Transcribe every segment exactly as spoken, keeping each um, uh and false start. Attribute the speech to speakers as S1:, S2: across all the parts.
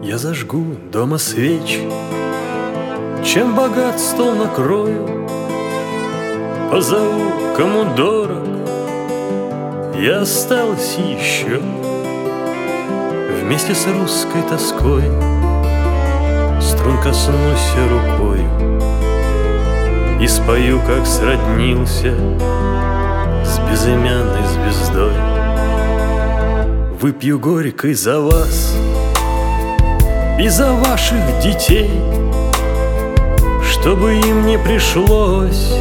S1: Я зажгу дома свечи, чем богат стол накрою, позову, кому дорог, я осталась еще. Вместе с русской тоской струн коснусь рукою и спою, как сроднился с безымянной звездой. Выпью горькой за вас и за ваших детей, чтобы им не пришлось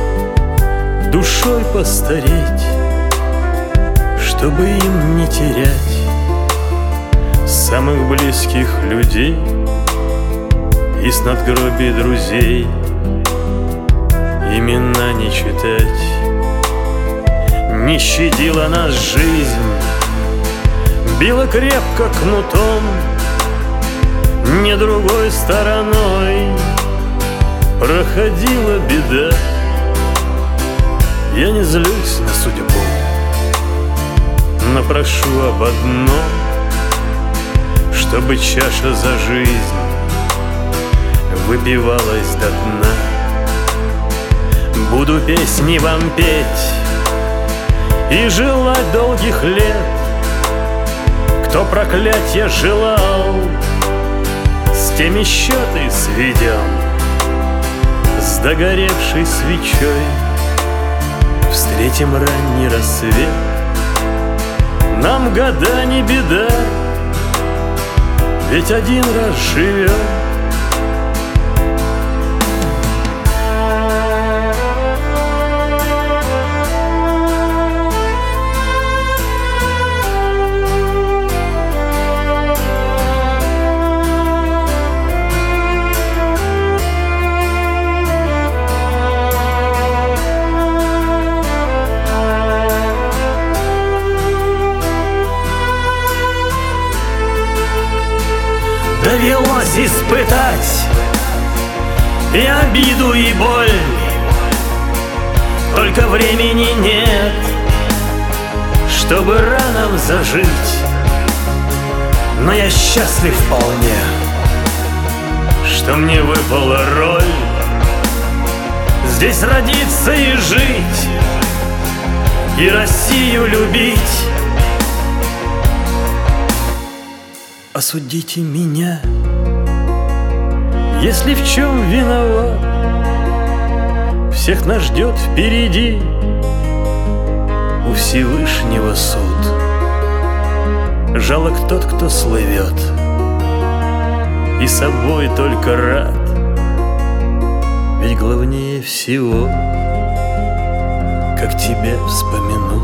S1: душой постареть, чтобы им не терять самых близких людей и с надгробий друзей имена не читать. Не щадила нас жизнь, била крепко кнутом, не другой стороной проходила беда. Я не злюсь на судьбу, но прошу об одном, чтобы чаша за жизнь выпивалась до дна. Буду песни вам петь и желать долгих лет. Кто проклятья желал, с теми счеты сведем. С догоревшей свечой встретим ранний рассвет. Нам года не беда, ведь один раз живем. Довелось испытать и обиду, и боль, только времени нет, чтобы ранам зажить. Но я счастлив вполне, что мне выпала роль здесь родиться и жить, и Россию любить. Осудите меня, если в чем виноват. Всех нас ждет впереди у Всевышнего суд. Жалок тот, кто слывет и собой только рад, ведь главнее всего, как тебя вспомянут.